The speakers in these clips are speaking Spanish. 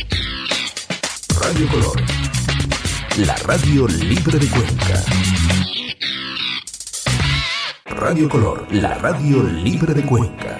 Radio Color, la radio libre de Cuenca. Radio Color, la radio libre de Cuenca.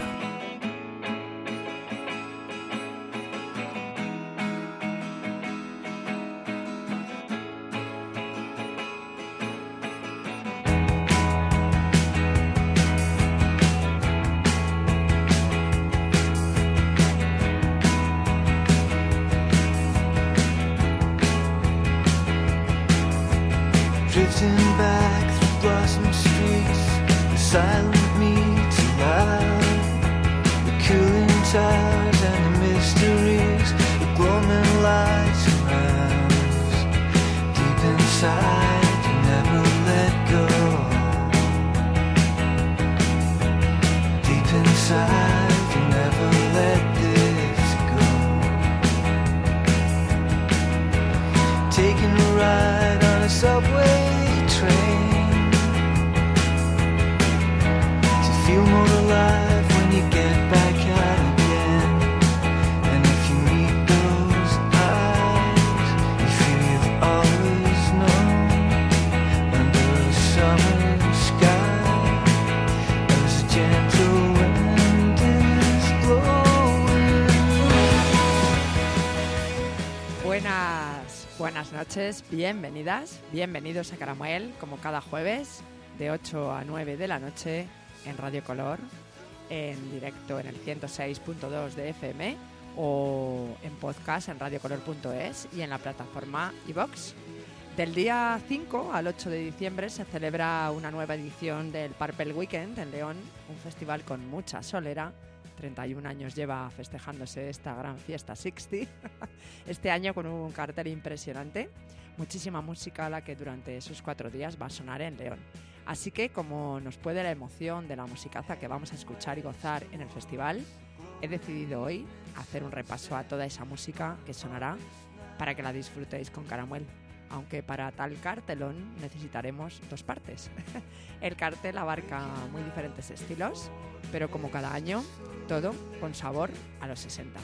Drifting back through blossom streets, the silent meets alive, the cooling towers and the mysteries, the gloaming lights around us. Deep inside, you never let go. Deep inside, you never let this go. Taking a ride on a subway train, to feel more alive when you get back out again. And if you meet those eyes, you feel you've always known. Under a summer sky, as a gentle wind is blowing. Buenas noches, bienvenidos a Caramuel, como cada jueves, de 8 a 9 de la noche, en Radio Color, en directo en el 106.2 de FM, o en podcast en radiocolor.es y en la plataforma iVox. Del día 5 al 8 de diciembre se celebra una nueva edición del Purple Weekend en León, un festival con mucha solera. 31 años lleva festejándose esta gran fiesta 60, este año con un cartel impresionante, muchísima música la que durante esos 4 días va a sonar en León. Así que, como nos puede la emoción de la musicaza que vamos a escuchar y gozar en el festival, he decidido hoy hacer un repaso a toda esa música que sonará para que la disfrutéis con Caramuel. Aunque para tal cartelón necesitaremos 2 partes. El cartel abarca muy diferentes estilos, pero como cada año, todo con sabor a los 60.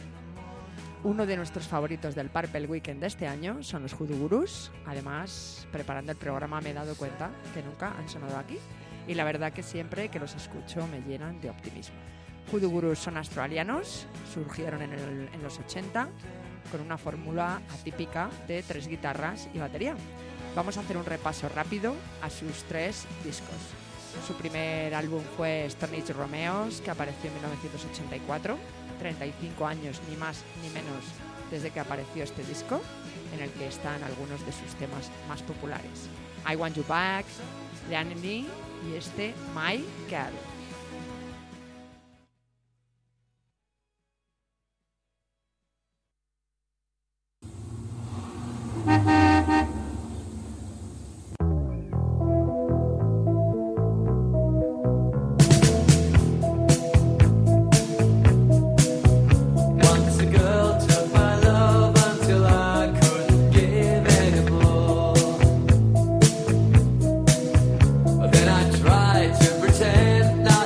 Uno de nuestros favoritos del Purple Weekend de este año son los Hoodoo Gurus. Además, preparando el programa me he dado cuenta que nunca han sonado aquí, y la verdad que siempre que los escucho me llenan de optimismo. Hoodoo Gurus son australianos, surgieron en los 80, con una fórmula atípica de 3 guitarras y batería. Vamos a hacer un repaso rápido a sus 3 discos. Su primer álbum fue Stone Age Romeos, que apareció en 1984, 35 años ni más ni menos desde que apareció este disco, en el que están algunos de sus temas más populares: I Want You Back, Leanne y este My Girl. Then I tried to pretend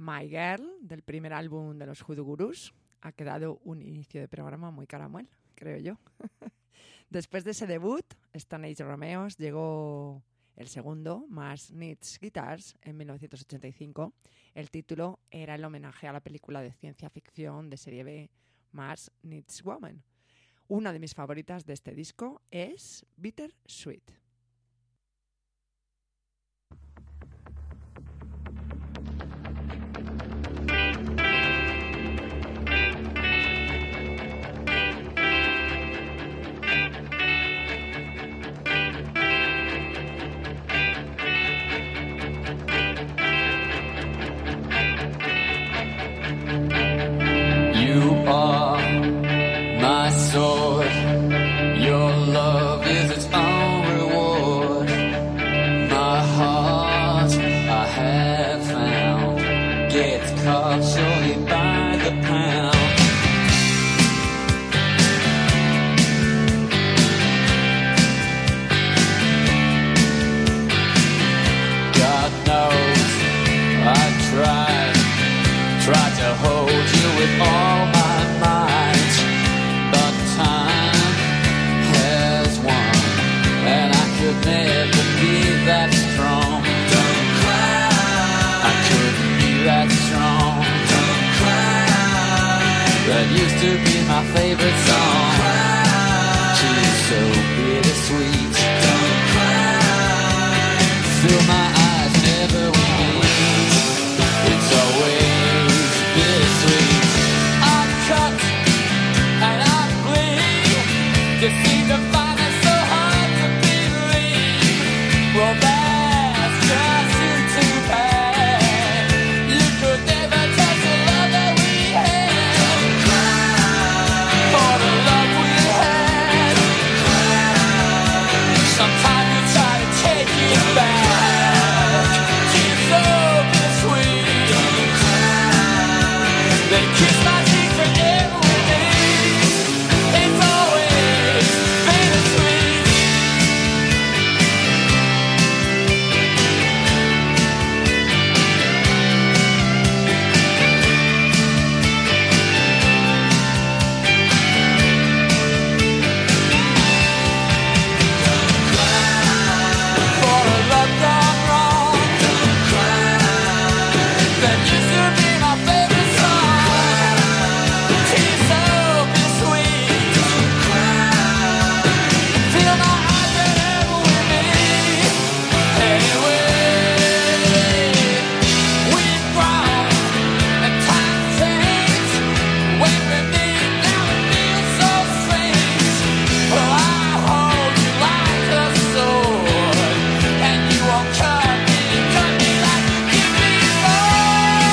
My Girl, del primer álbum de los Hoodoo Gurus. Ha quedado un inicio de programa muy caramuel, creo yo. Después de ese debut, Stone Age Romeos, llegó el segundo, Mars Needs Guitars, en 1985. El título era el homenaje a la película de ciencia ficción de serie B, Mars Needs Woman. Una de mis favoritas de este disco es Bitter Sweet. Your love is its own reward. My heart, I have found, gets caught surely by the pound. God knows I tried to hold you with all my might, but time has won, and I could never be that strong. Don't cry, I couldn't be that strong. Don't cry, that used to be my favorite song. She's so bittersweet. Don't cry, fill my eyes never with meet. It's always bittersweet. I'm cut and I bleed. You seem to find it so hard to believe. Well, that's just too bad. You could never touch the love that we had. Don't cry for the love we had. Don't cry. Sometimes you try to take it back. She's so bittersweet. Don't cry. They kiss my secret every day. It's always bittersweet. For a love gone wrong. Don't cry. That used to be my favorite song. She's so bittersweet. Don't cry. Feel my heart get ever with me. Anyway, we've grown and times change. When we meet now it feels so strange. Well, I hold you like a sword, and you won't cut me like you did before.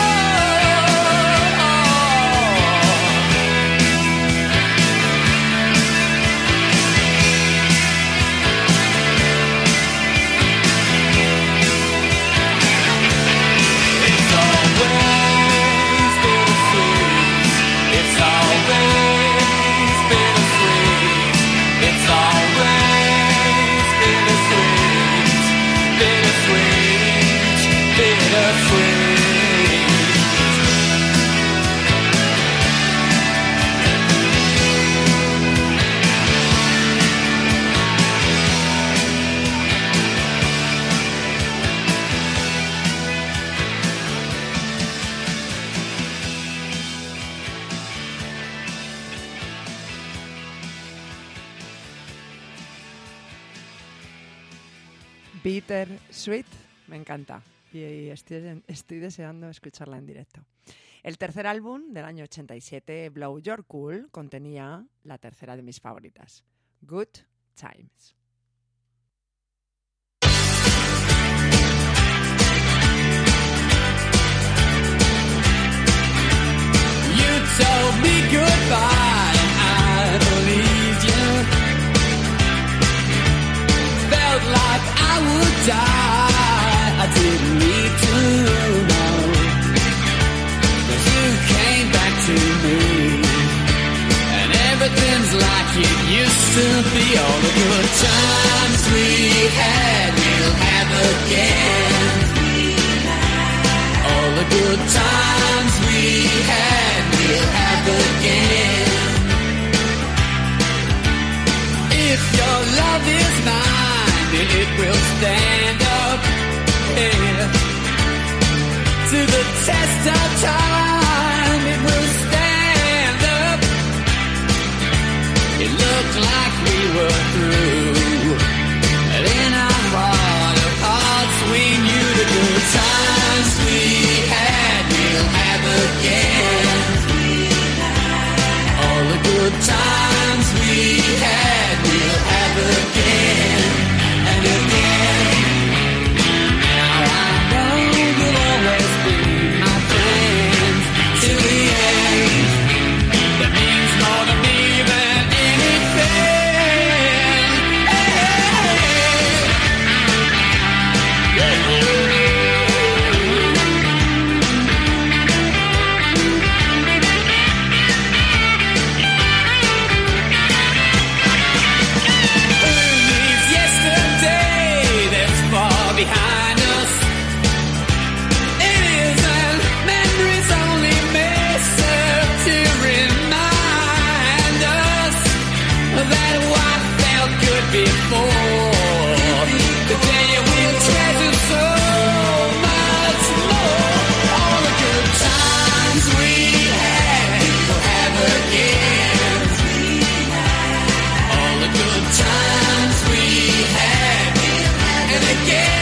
It's always bittersweet. It's always bittersweet. It's always bittersweet. Bittersweet. Bittersweet. Bitter Sweet, me encanta. Y estoy deseando escucharla en directo. El tercer álbum del año 87, Blow Your Cool, contenía la tercera de mis favoritas, Good Times. You told me goodbye and I believed you. Felt like I would die. I didn't need to know. 'Cause you came back to me, and everything's like it used to be. All the good times to the test of time. It will stand up. It looked like we were through, but in our heart of hearts we knew the good times we had we'll have again. All the good times we had we'll have again and again. Now I know you'll always be my friend till the end. That means more to me than anything. Behind us, it isn't memories only may serve to remind us that what felt good before today we'll treasure so much more. All the good times we had we'll have again. All the good times we had and again.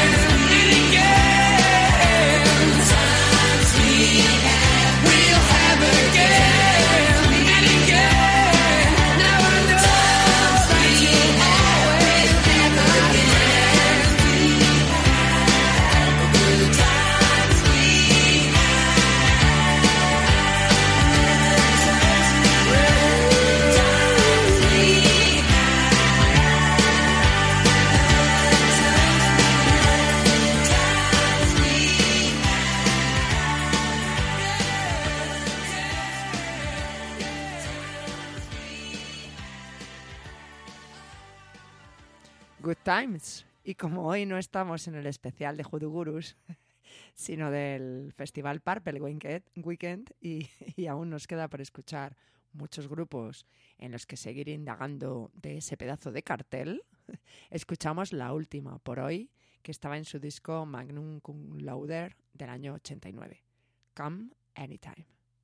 Good Times. Y como hoy no estamos en el especial de Hoodoo Gurus, sino del Festival Purple Weekend y aún nos queda por escuchar muchos grupos en los que seguir indagando de ese pedazo de cartel, escuchamos la última por hoy, que estaba en su disco Magnum Cum Laude del año 89, Come Anytime.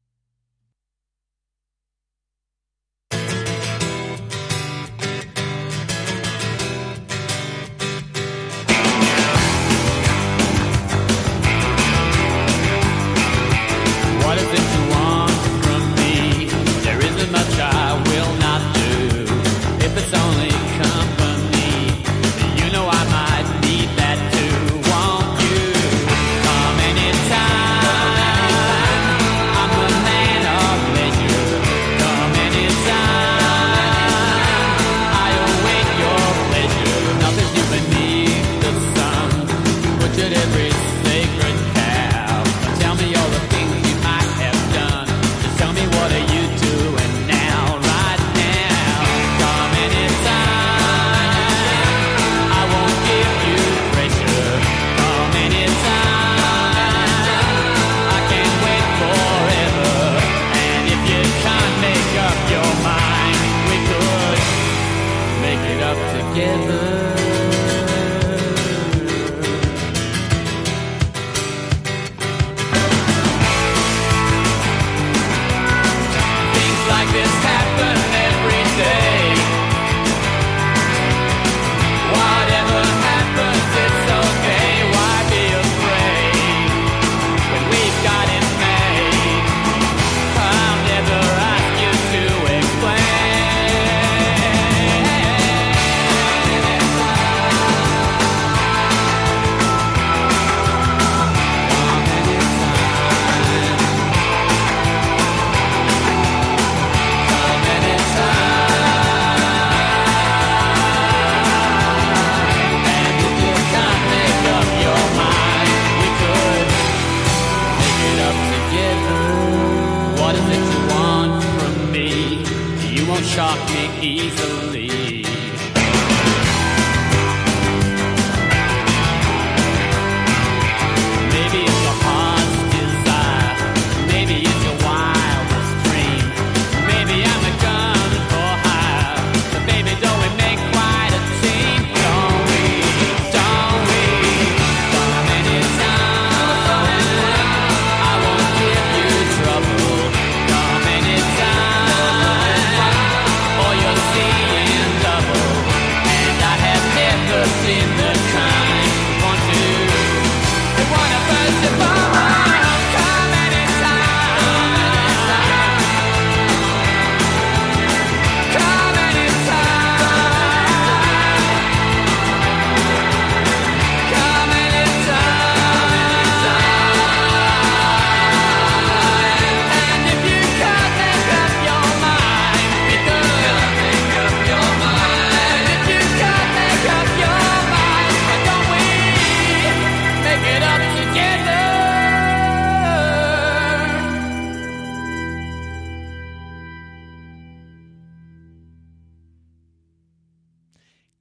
What is it you want from me? There isn't much I will not do. If it's only company, you know I might need that too. Won't you come anytime? I'm the man of leisure. Come anytime. I await your pleasure. Nothing's new beneath the sun. Butchered every sacred cow. Tell me all the things you might have done. Just tell me what are you doing now, right now? Come anytime. I won't give you pressure. Come anytime. I can't wait forever. And if you can't make up your mind, we could make it up together. Things like this happen every day. Whatever happens, it's okay. Why be afraid when we've got it made? I'll never ask you to And if you can't make up your mind, we could make it up together. What is it you want from me? You won't shock me easily. Maybe it's your heart's desire. Maybe it's your wildest dream. Maybe I'm a gun for hire. But baby, don't we make quite a team? Don't we? Don't we? Come anytime.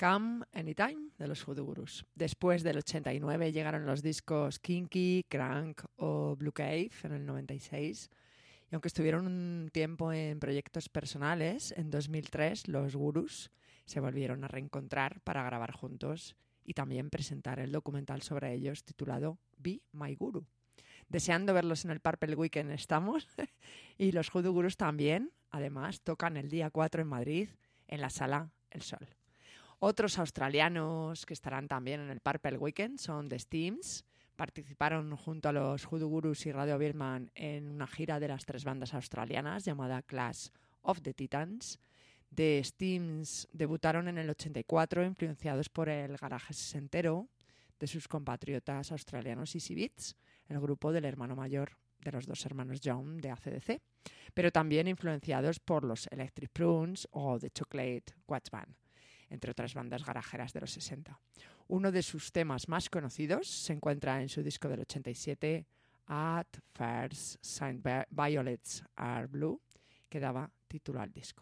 Come Anytime de los Voodoo Gurus. Después del 89 llegaron los discos Kinky, Crank o Blue Cave en el 96. Y aunque estuvieron un tiempo en proyectos personales, en 2003 los Gurus se volvieron a reencontrar para grabar juntos y también presentar el documental sobre ellos titulado Be My Guru. Deseando verlos en el Purple Weekend estamos. Y los Voodoo Gurus también, además, tocan el día 4 en Madrid, en la Sala El Sol. Otros australianos que estarán también en el Purple Weekend son The Steams. Participaron junto a los Voodoo Gurus y Radio Birman en una gira de las 3 bandas australianas llamada Clash of the Titans. The Steams debutaron en el 84, influenciados por el garaje sesentero de sus compatriotas australianos Easy Beats, el grupo del hermano mayor de los 2 hermanos Young de AC/DC, pero también influenciados por los Electric Prunes o The Chocolate Watch Band, entre otras bandas garajeras de los 60. Uno de sus temas más conocidos se encuentra en su disco del 87, At First Saint Violets Are Blue, que daba título al disco.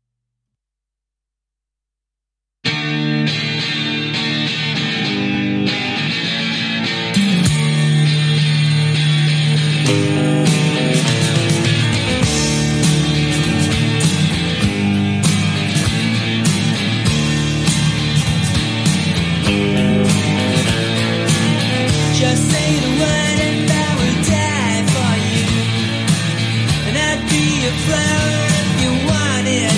Just say the word and I will die for you. And I'd be a flower if you want it.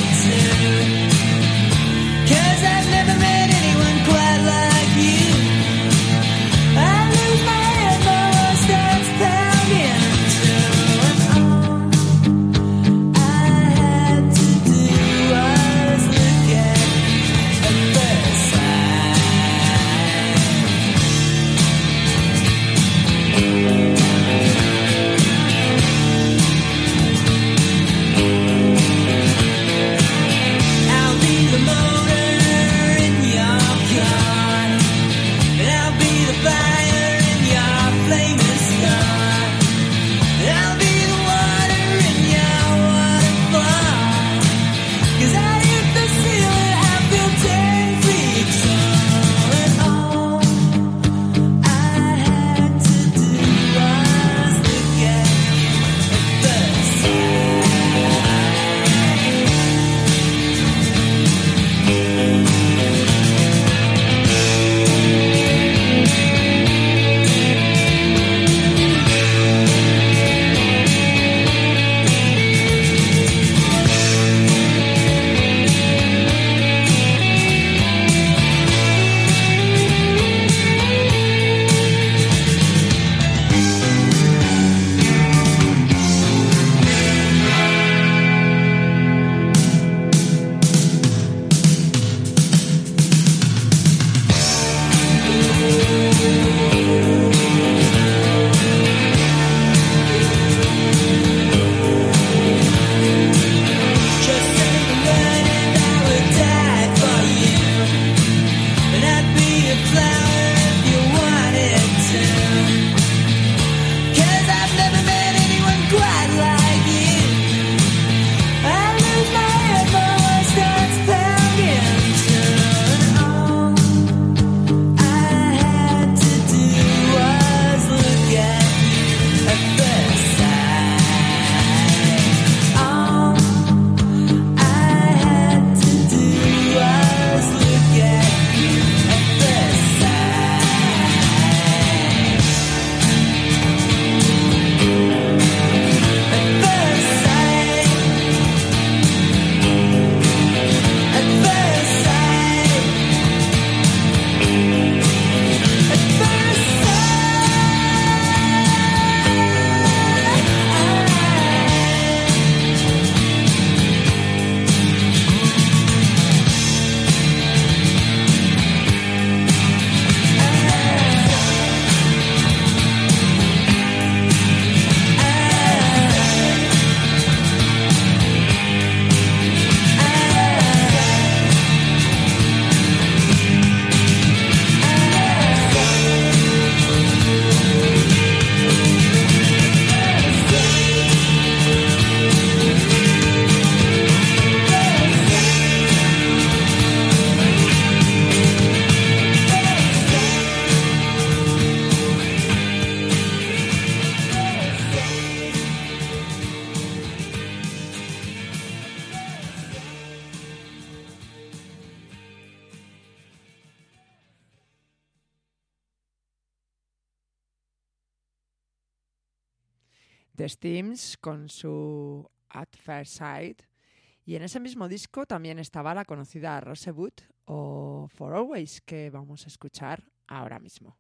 The Steams con su At First Sight. Y en ese mismo disco también estaba la conocida Rosebud o For Always, que vamos a escuchar ahora mismo.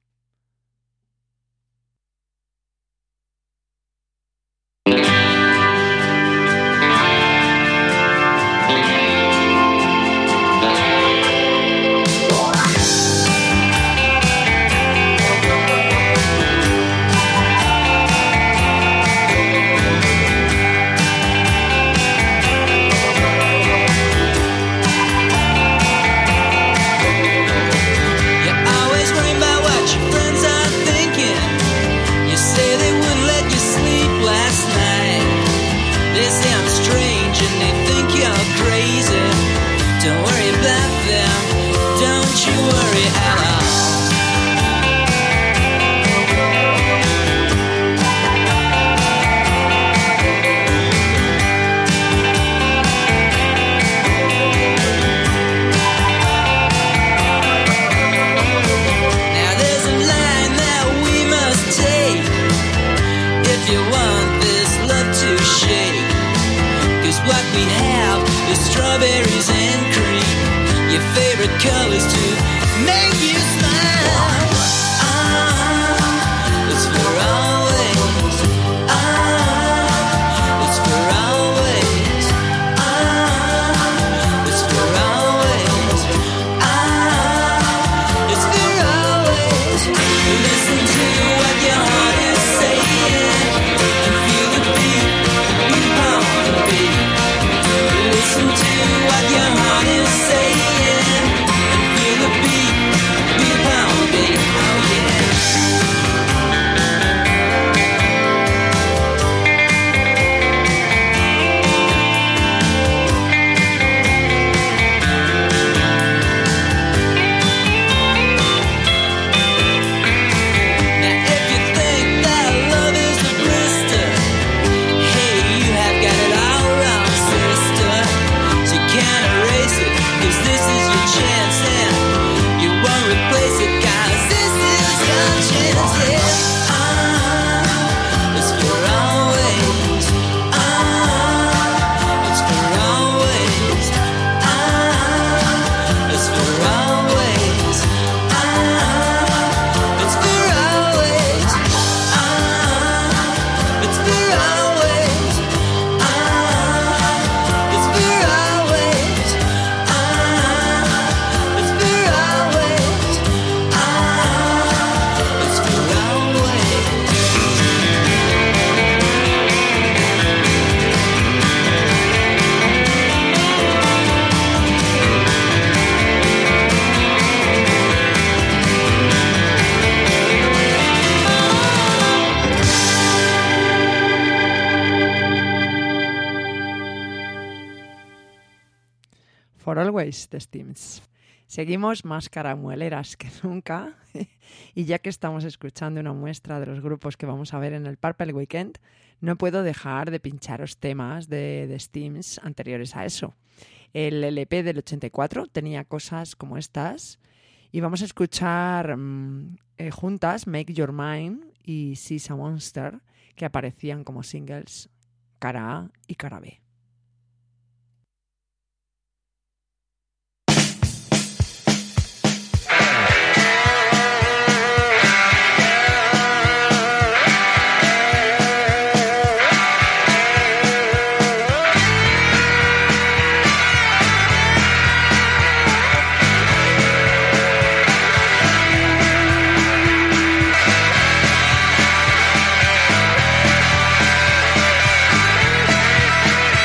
Strawberries and cream, your favorite colors to make you smile. It's for always. It's for always. It's for always. It's for always. Listen to what your heart is saying and feel the beat, the beat. Listen to what your heart is saying and feel the beat pounding, oh yeah. Now if you think that love is a blister, hey, you have got it all wrong, sister. So you can't erase it, 'cause this is your chance and you won't replace it, 'cause this is your chance, yeah. It's for always. It's for always. It's for always. It's for always. It's for always. It's for always. It's for always. It's for always. For Always, The Steams. Seguimos más caramueleras que nunca y ya que estamos escuchando una muestra de los grupos que vamos a ver en el Purple Weekend, no puedo dejar de pincharos temas de The Steams anteriores a eso. El LP del 84 tenía cosas como estas y vamos a escuchar juntas Make Your Mind y She's a Monster, que aparecían como singles cara A y cara B. It's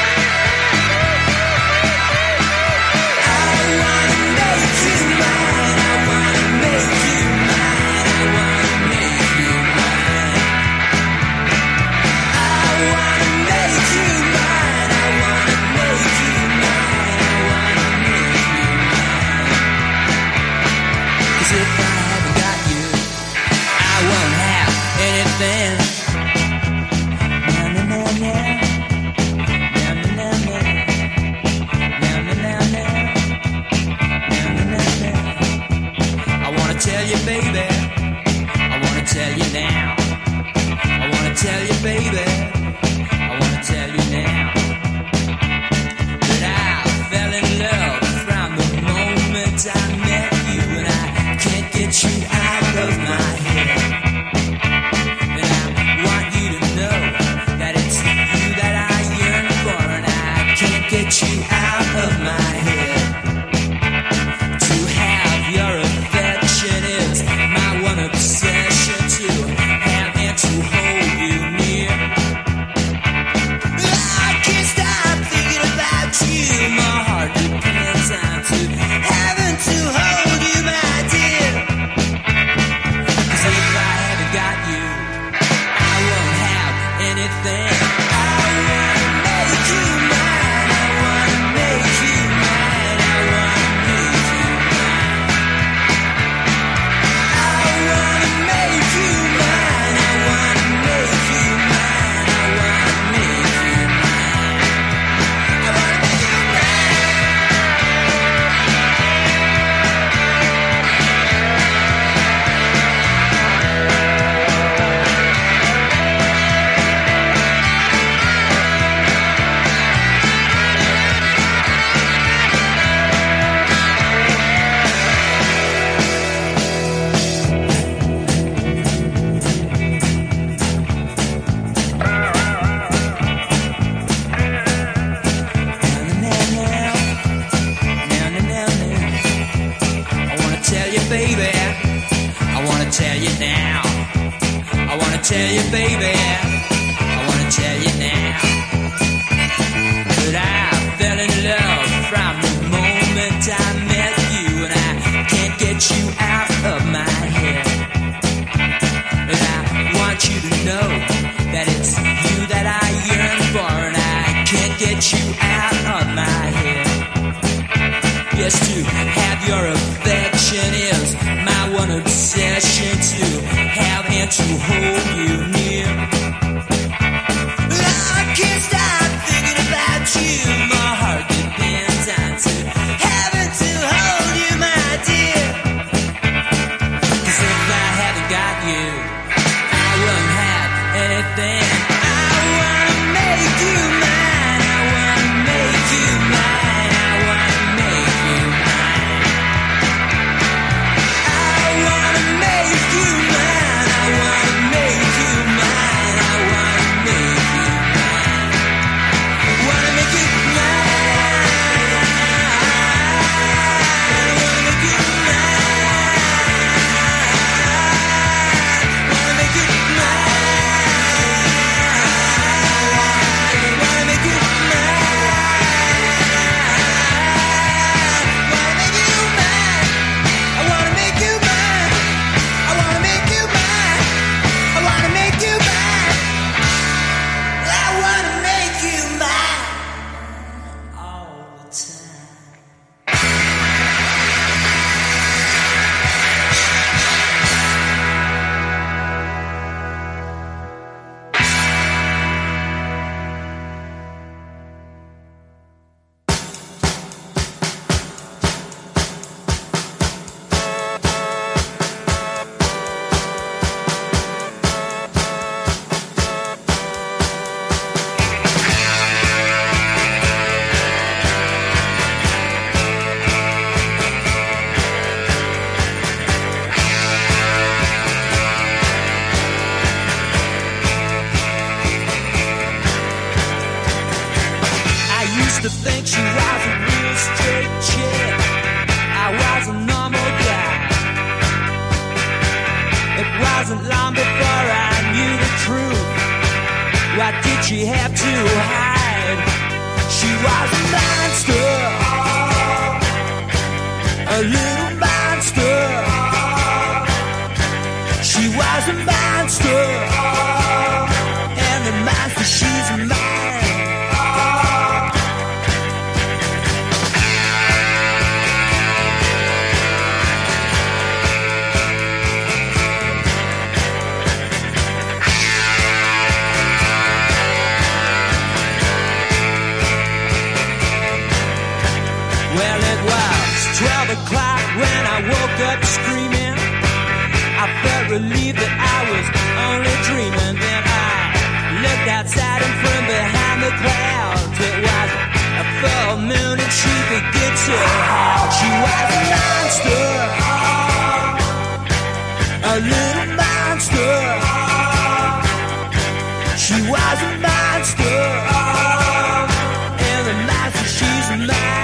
wanna tell you, baby, I wanna tell you now that I fell in love from the moment I met you, and I can't get you out of my head. And I want you to know that it's you that I yearn for, and I can't get you out of my head. Yes, to have your affection is my one obsession, to have and to hold you near. I can't stop thinking about you. My heart depends on to having to hold you, my dear. 'Cause if I haven't got you, I wouldn't have anything. I wanna make you mine. I wanna make you mine. I wanna make you mine. I wanna make you mine. I wanna make you mine. I wanna make you mine. Wanna make you mine. Wanna make you mine. Wanna make you mine. Wanna make you mine. Wanna make you mine. I wanna make you mine. I wanna make you mine. I wanna make you mine. I wanna make you mine all the time. I used to think she was a real straight chick. I was a normal guy. It wasn't long before I knew the truth. What did she have to hide? She was a monster, a little monster. She was a monster, and the monster, she's mine. Well, it was 12 o'clock when I woke up screaming. I felt relieved that I was only dreaming. Then I looked outside and from behind the clouds, it was a full moon and she began to howl. She was a monster, a little monster. She was a monster, and the monster, she's mine.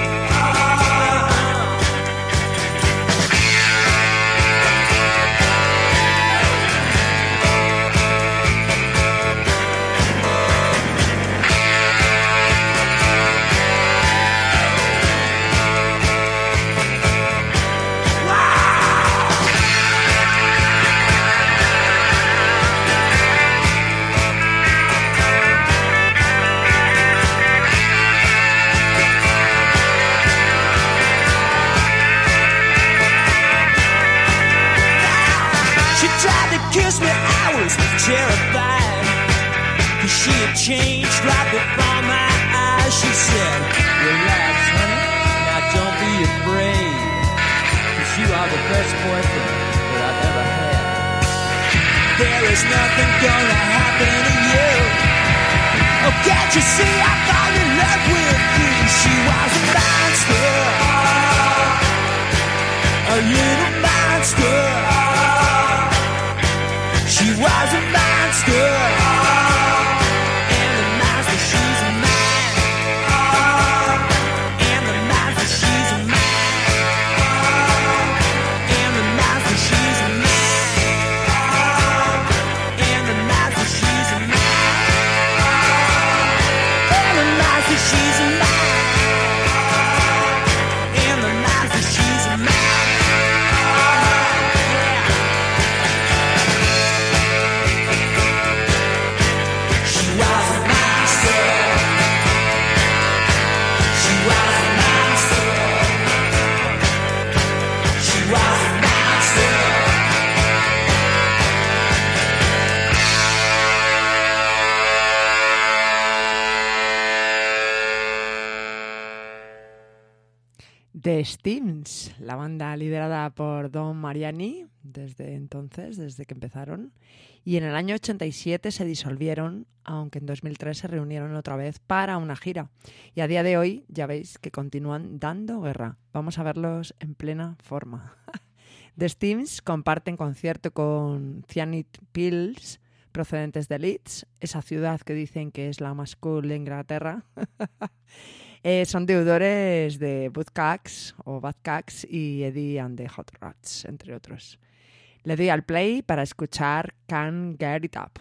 She tried to kiss me, I was terrified, 'cause she had changed right before my eyes. She said, relax, honey, now don't be afraid, 'cause you are the best boyfriend that I've ever had. There is nothing gonna happen to you. Oh, can't you see I fall in love with you? She was a monster, a little monster. She was a monster, and the monster, she's mine. And the monster, she's mine. And the monster, she's mine. The Steams, la banda liderada por Don Mariani desde entonces, desde que empezaron, y en el año 87 se disolvieron, aunque en 2003 se reunieron otra vez para una gira. Y a día de hoy ya veis que continúan dando guerra. Vamos a verlos en plena forma. The Steams comparten concierto con Cyanide Pills, procedentes de Leeds, esa ciudad que dicen que es la más cool de Inglaterra. Son deudores de Buzzcocks o Badcocks y Eddie and the Hot Rods, entre otros. Le doy al play para escuchar Can't Get It Up.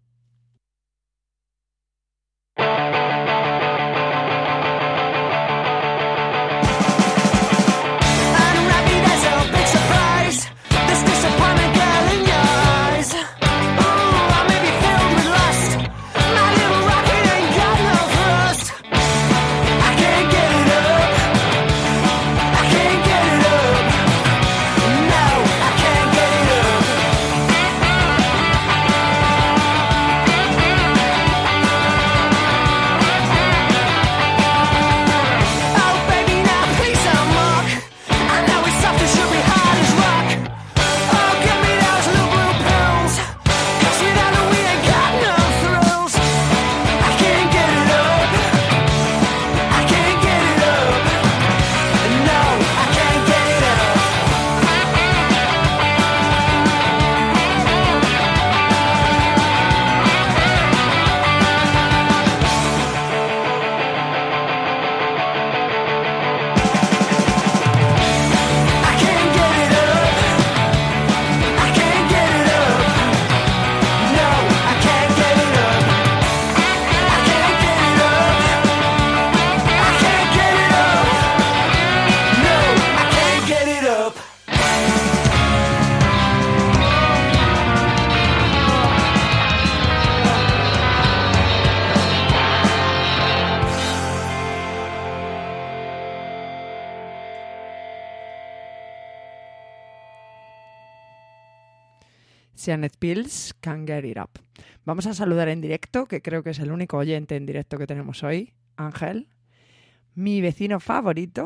Cyanide Pills, Can't Get It Up. Vamos a saludar en directo, que creo que es el único oyente en directo que tenemos hoy, Ángel, mi vecino favorito.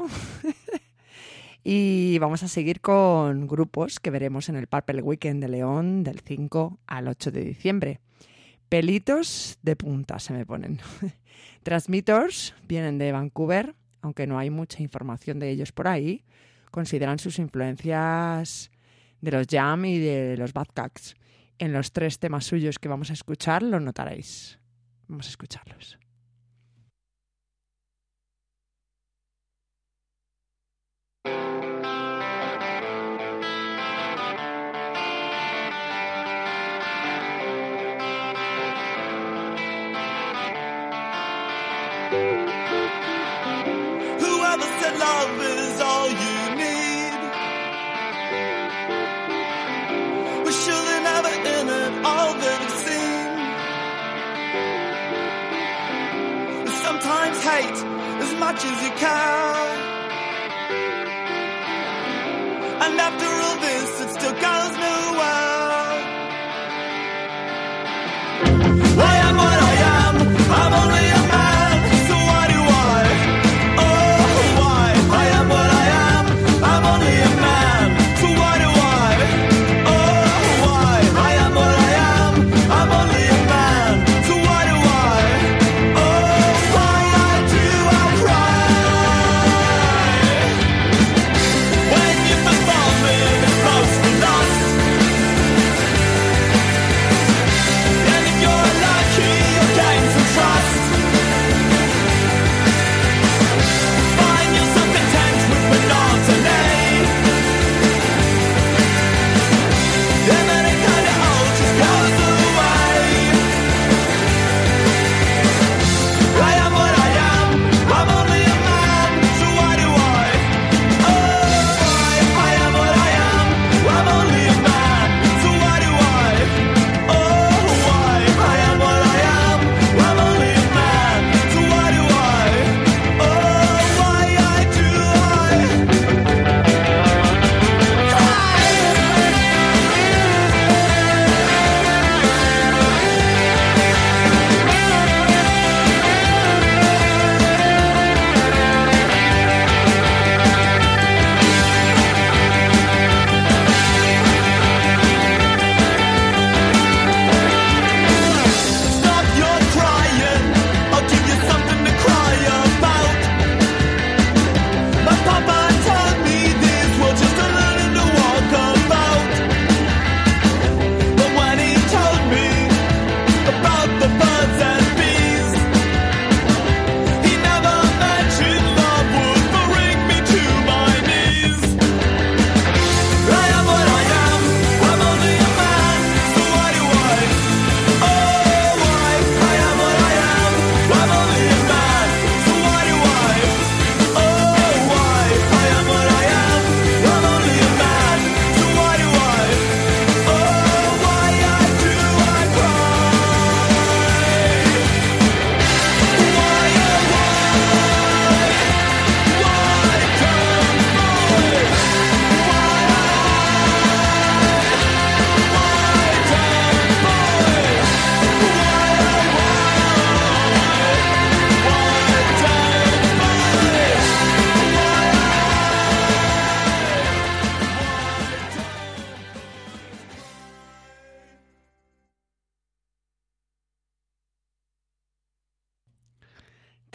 Y vamos a seguir con grupos que veremos en el Purple Weekend de León del 5 al 8 de diciembre. Pelitos de punta se me ponen. Transmitters vienen de Vancouver, aunque no hay mucha información de ellos por ahí. Consideran sus influencias de los Jam y de los Badcocks. En los 3 temas suyos que vamos a escuchar lo notaréis. Vamos a escucharlos. Whoever said love is all you need? We're surely never in it all they've seen. Sometimes hate as much as you can. And after all this, it still goes nowhere. I am what I am, I'm only a man, so why do I? Oh, why? I am what I am, I'm only a man, so why do I? Oh, why? I am what I am, I'm only a man, so why do I? Oh, why do I cry? When you perform it, it's mostly lost. And if you're lucky,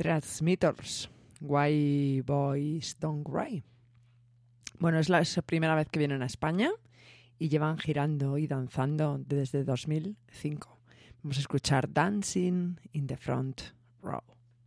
Transmitters, Why Boys Don't Cry. Bueno, es la primera vez que vienen a España y llevan girando y danzando desde 2005. Vamos a escuchar Dancing in the Front Row.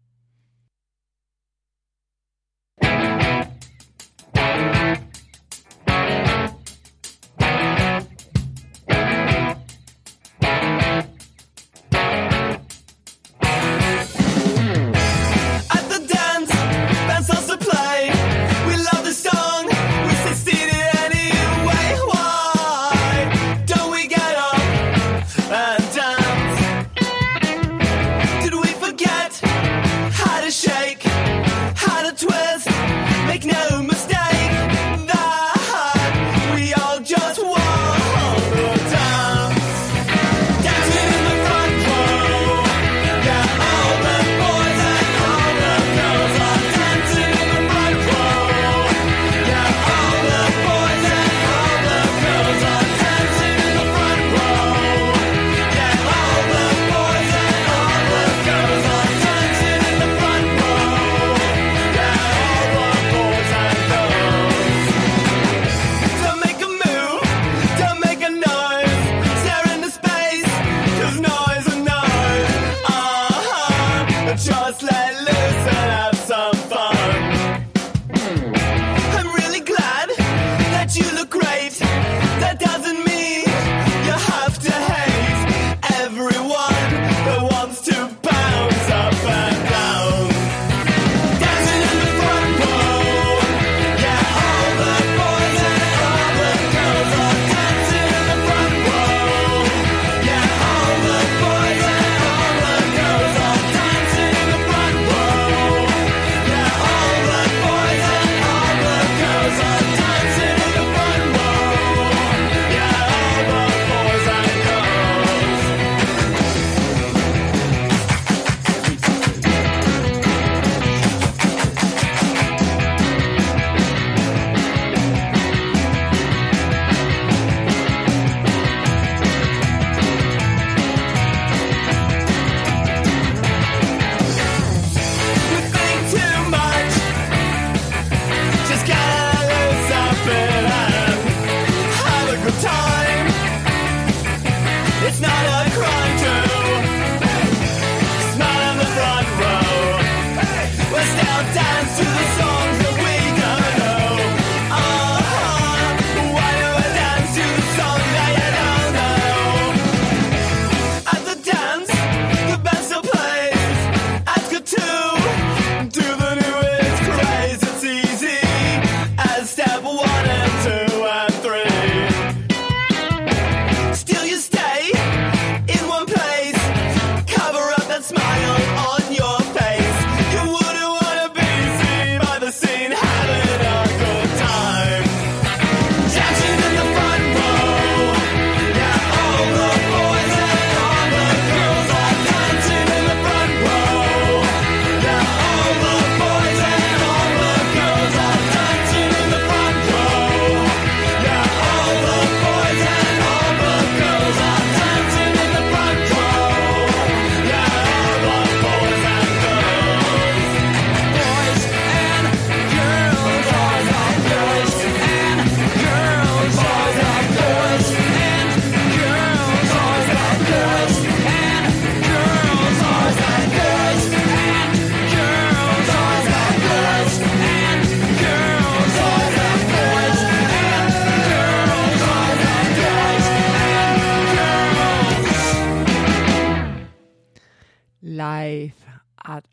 Live at...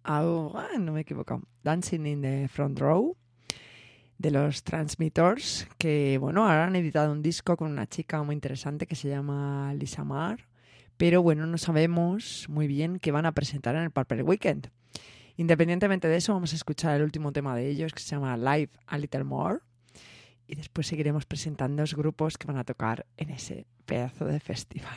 no me he equivocado. Dancing in the Front Row de los Transmitters, que bueno, ahora han editado un disco con una chica muy interesante que se llama Lisa Marr, pero bueno, no sabemos muy bien qué van a presentar en el Purple Weekend. Independientemente de eso, vamos a escuchar el último tema de ellos, que se llama Live a Little More, y después seguiremos presentando los grupos que van a tocar en ese pedazo de festival.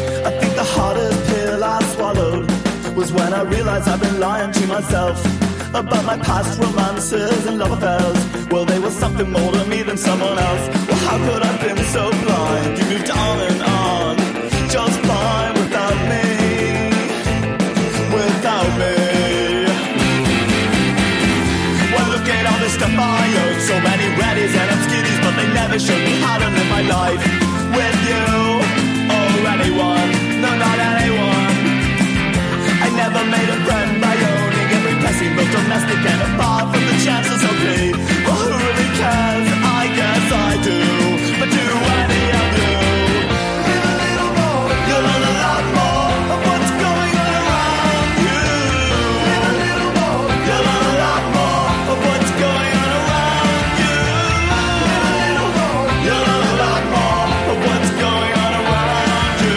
Was when I realized I've been lying to myself. about my past romances and love affairs. Well, they were something more to me than someone else. Well, how could I have been so blind? You moved on, just fine without me, without me. Well, look at all this stuff I own. So many reddies and obscurities, but they never showed me how to live my life with you or anyone. No, not anyone. I never made a friend by owning every passing book, domestic and apart from the chances of me. Well, who really cares? I guess I do. But do any of you? Live a little more. You'll learn a lot more of what's going on around you. Live a little more. You'll learn a lot more of what's going on around you. Live a little more. You'll learn a lot more of what's going on around you.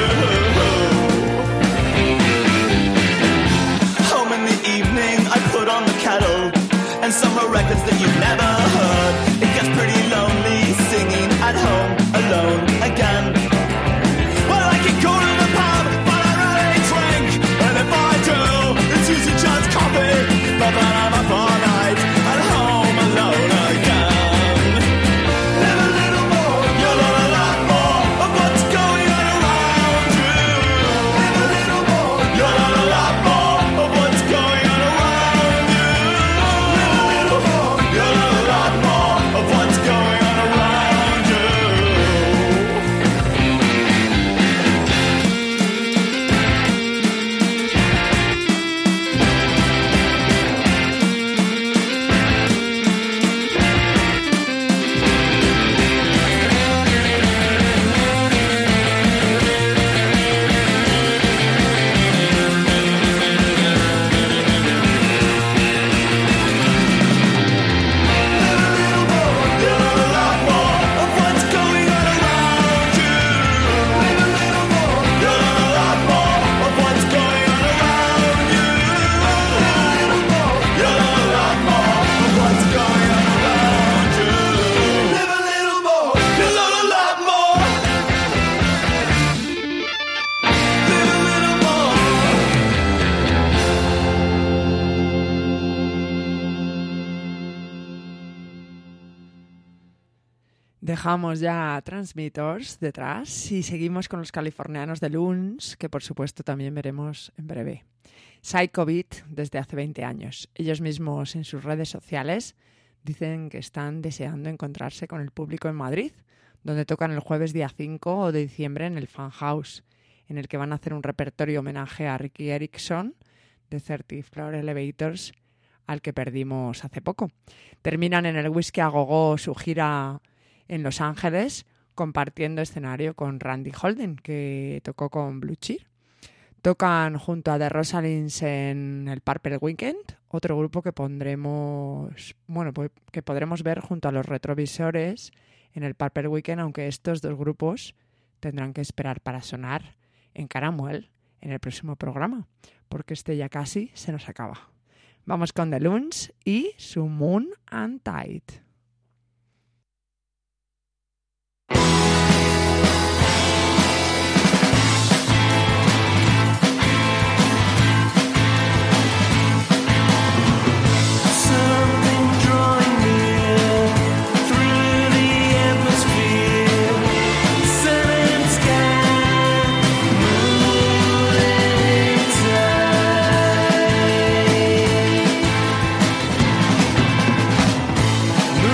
Home in the evening, I put on the kettle and summer records that you've never heard. It gets pretty lonely singing at home alone again. Well, I can go to the pub, but I rarely drink. And if I do, it's usually just coffee. But then I'm up all night at home alone again. Live a little more, you'll learn a lot more of what's going on around you. Live a little more, you'll learn a lot more of what's going on around you. Live a little more, you'll learn a lot more of what's going on around you. Dejamos ya Transmitters detrás y seguimos con los californianos de Loons, que por supuesto también veremos en breve. Psycho Beat desde hace 20 años. Ellos mismos en sus redes sociales dicen que están deseando encontrarse con el público en Madrid, donde tocan el jueves día 5 de diciembre en el Fan House, en el que van a hacer un repertorio homenaje a Ricky Erickson de 30 Floor Elevators, al que perdimos hace poco. Terminan en el Whisky a Go-Go su gira en Los Ángeles, compartiendo escenario con Randy Holden, que tocó con Blue Cheer. Tocan junto a The Rosalins en el Purple Weekend, otro grupo que que podremos ver junto a los Retrovisores en el Purple Weekend, aunque estos dos grupos tendrán que esperar para sonar en Caramuel en el próximo programa, porque este ya casi se nos acaba. Vamos con The Loons y su Moon and Tide. Something drawing near through the atmosphere. Sun and sky, moon and tide.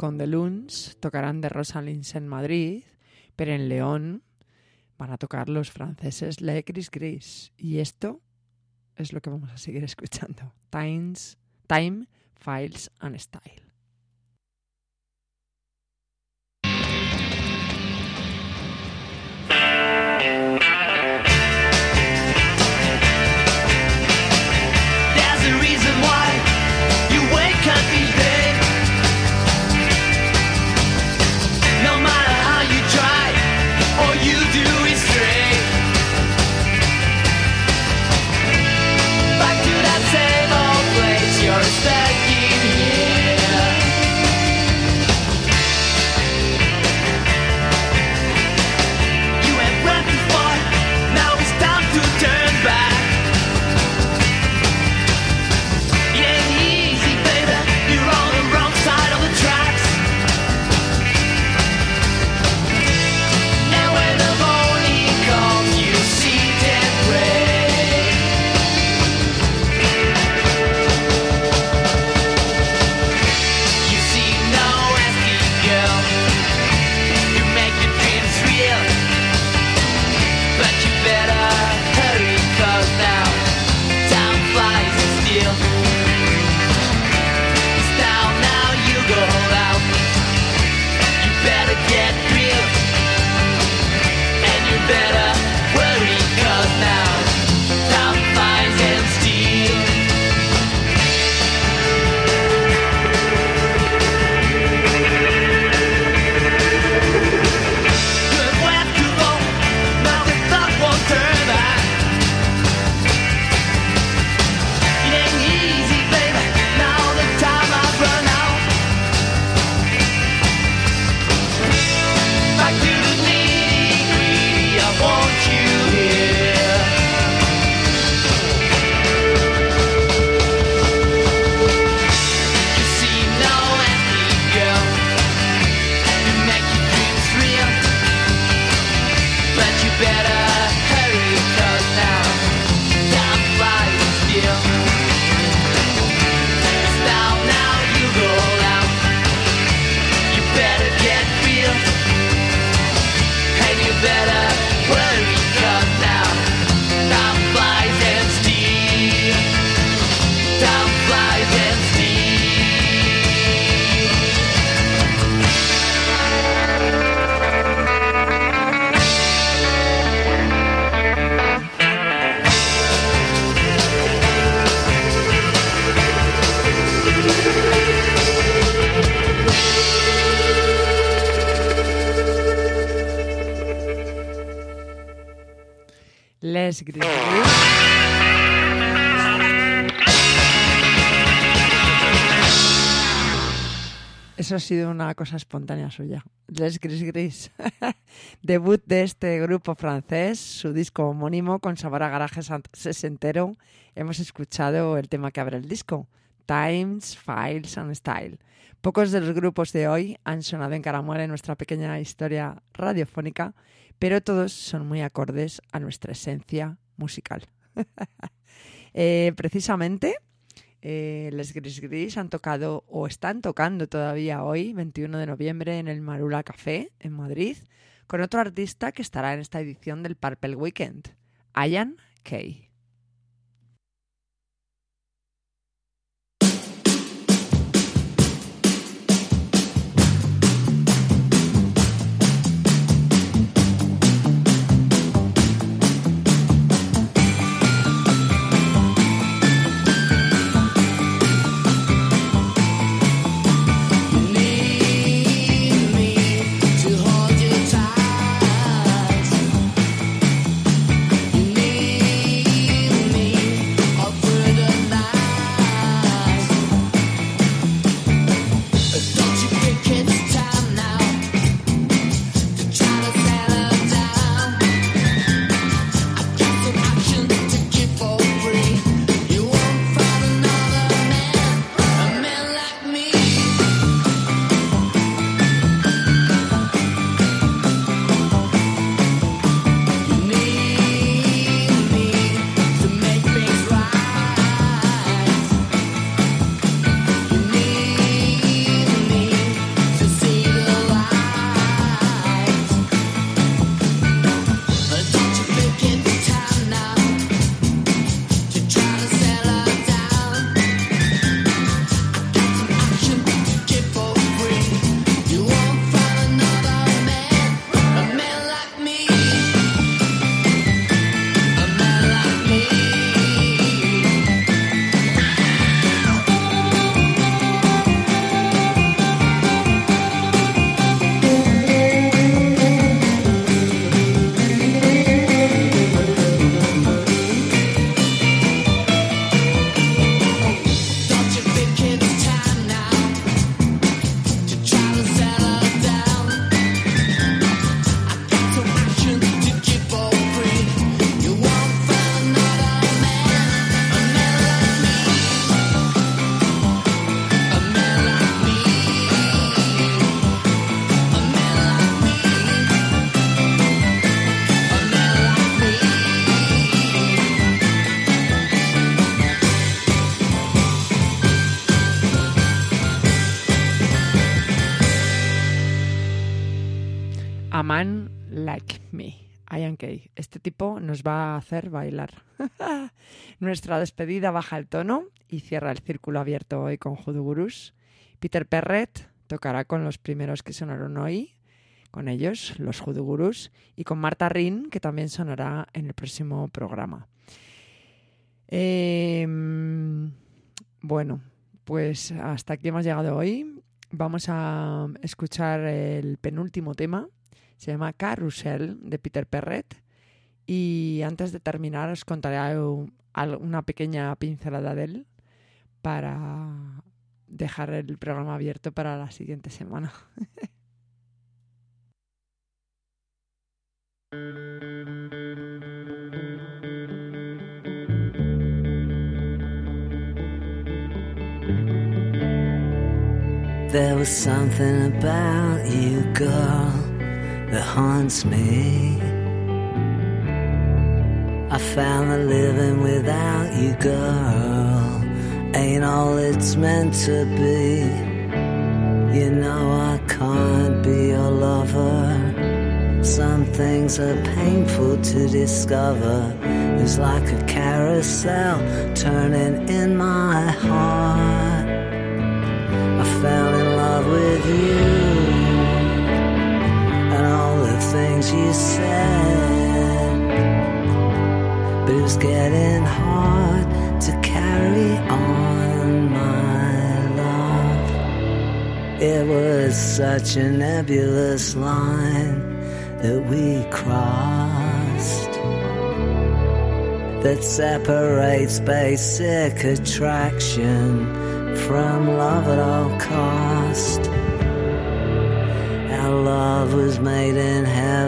con The Loons tocarán The Rosalins en Madrid, pero en León van a tocar los franceses Les Gris Gris. Y esto es lo que vamos a seguir escuchando. Time, Files and Style. There's a reason why you wake up each day. No matter how you try, all you do is stray back to that same old place. You're stuck in here. You went right too far, now it's time to turn back. It ain't easy, baby, you're on the wrong side of the tracks. And when the morning comes, you sit and pray. You see no escape, girl. You make your dreams real, but you better hurry, 'cause now time flies still. It's down now, you go out. You better get real, and you better worry, 'cause now time flies and steal. You have left too long, now the clock won't turn back. It ain't easy, baby, now the time I've run out. Back to the nitty-gritty, I want you here. You see no empty, girl. You make your dreams real, but you better hurry, 'cause now time flies still. It's down now, you go out. You better get real, and you better worry, 'cause now time flies and steal. Time flies and steal. Les Gris Gris. Eso ha sido una cosa espontánea suya. Les Gris Gris. Debut de este grupo francés, su disco homónimo con sabor a garaje sesentero. Hemos escuchado el tema que abre el disco, Times, Files and Style. Pocos de los grupos de hoy han sonado en Caramuel en nuestra pequeña historia radiofónica, pero todos son muy acordes a nuestra esencia musical. Precisamente, Les Gris Gris han tocado o están tocando todavía hoy, 21 de noviembre, en el Marula Café en Madrid, con otro artista que estará en esta edición del Purple Weekend, Ian Kay. Hold you tight. You need Yankee. Este tipo nos va a hacer bailar. Nuestra despedida baja el tono y cierra el círculo abierto hoy con Hoodoo Gurus. Peter Perrett tocará con los primeros que sonaron hoy, con ellos, los Hoodoo Gurus, y con Marta Rin, que también sonará en el próximo programa. Bueno, pues hasta aquí hemos llegado hoy. Vamos a escuchar el penúltimo tema. Se llama Carousel, de Peter Perrett. Y antes de terminar os contaré una pequeña pincelada de él para dejar el programa abierto para la siguiente semana. There was something about you, girl, that haunts me. I found that living without you, girl, ain't all it's meant to be. You know I can't be your lover. Some things are painful to discover. It's like a carousel turning in my heart. I fell in love with you and all the things you said, but it was getting hard to carry on, my love. It was such a nebulous line that we crossed, that separates basic attraction from love at all cost. Our love was made in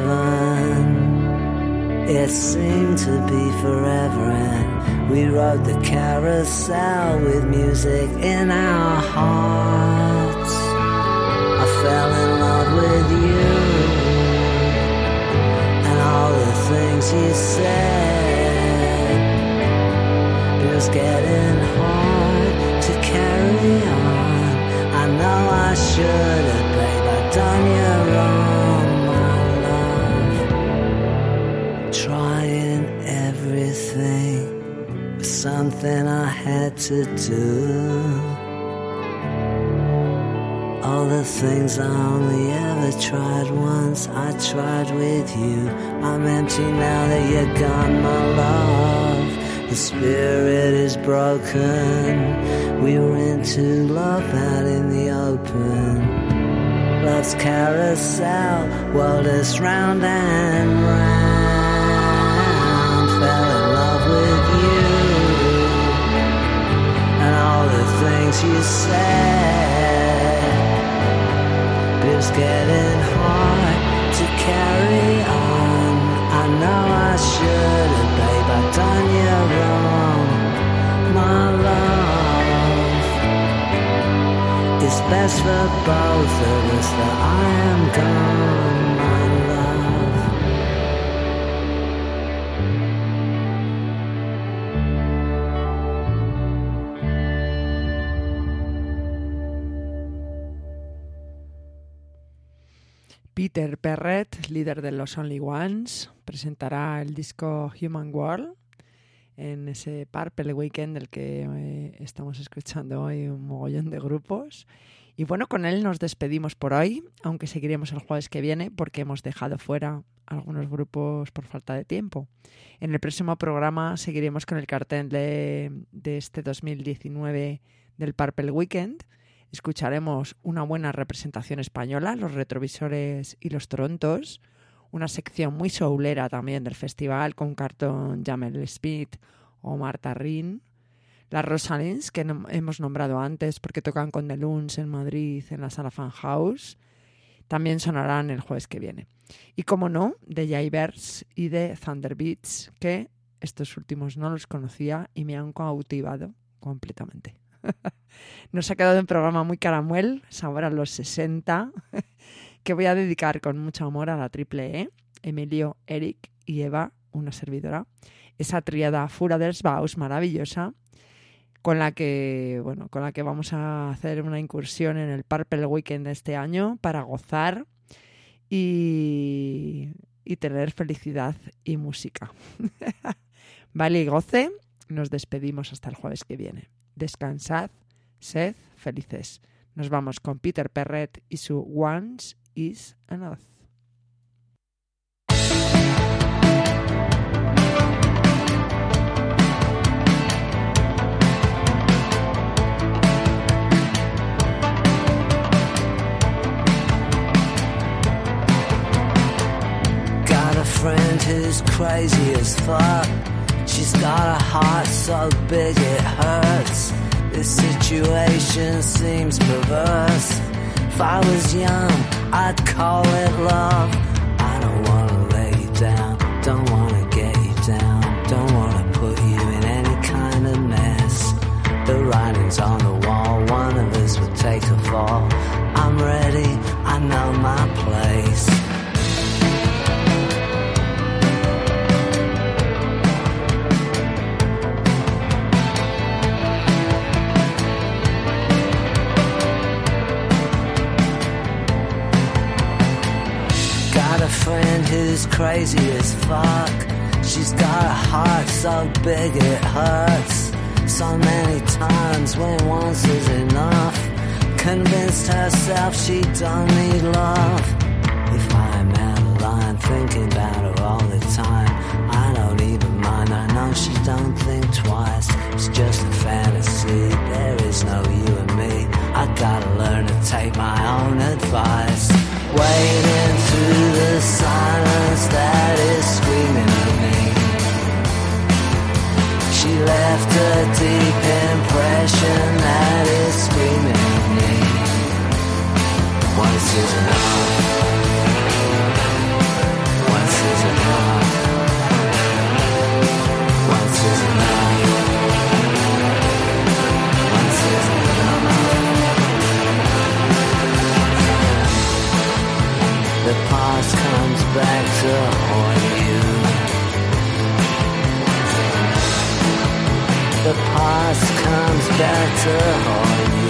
heaven. It seemed to be forever, and we rode the carousel with music in our hearts. I fell in love with you and all the things you said. It was getting hard to carry on. I know I should have, babe, I've done you wrong, my love. Trying everything, but something I had to do. All the things I only ever tried once, I tried with you. I'm empty now that you're gone, my love. The spirit is broken. We were into love out in the open. Love's carousel whirled us round and round. Fell in love with you and all the things you said. But it was getting hard to carry on. I know I should have, babe, I've done you wrong, my love. It's best for both of us that I am gone, my love. Peter Perrett, líder de los Only Ones, presentará el disco Human World en ese Purple Weekend del que estamos escuchando hoy un mogollón de grupos. Y bueno, con él nos despedimos por hoy, aunque seguiremos el jueves que viene porque hemos dejado fuera algunos grupos por falta de tiempo. En el próximo programa seguiremos con el cartel de este 2019 del Purple Weekend. Escucharemos una buena representación española, los Retrovisores y los Torontos, una sección muy soulera también del festival con Carlton Jamel Smith o Marta Rin, las Rosalins, que hemos nombrado antes porque tocan con The Loons en Madrid en la Sala Fan House, también sonarán el jueves que viene. Y como no, de Jaivers y de Thunderbeats, que estos últimos no los conocía y me han cautivado completamente. Nos ha quedado un programa muy caramuel, sabor a los 60, que voy a dedicar con mucho amor a la triple E, Emilio, Eric y Eva, una servidora, esa tríada Fura dels Baus maravillosa, con la que vamos a hacer una incursión en el Purple Weekend de este año para gozar y y tener felicidad y música. Vale y goce, nos despedimos hasta el jueves que viene. Descansad, sed felices. Nos vamos con Peter Perret y su Once is Enough. Friend who's crazy as fuck. She's got a heart so big it hurts. This situation seems perverse. If I was young, I'd call it love. I don't wanna lay you down, don't wanna get you down, don't wanna put you in any kind of mess. The writing's on the wall, one of us will take a fall. I'm ready, I know my place. Friend who's crazy as fuck. She's got a heart so big it hurts. So many times when once is enough. Convinced herself she don't need love. If I'm out of line thinking about her all the time, I don't even mind. I know she don't think twice. It's just a fantasy. There is no you and me. I gotta learn to take my own advice. Wading through the silence that is screaming at me. She left a deep impression that is screaming at me. Once is enough. Once is enough. Once is enough. Once is enough. The past comes back to haunt you. The past comes back to haunt you.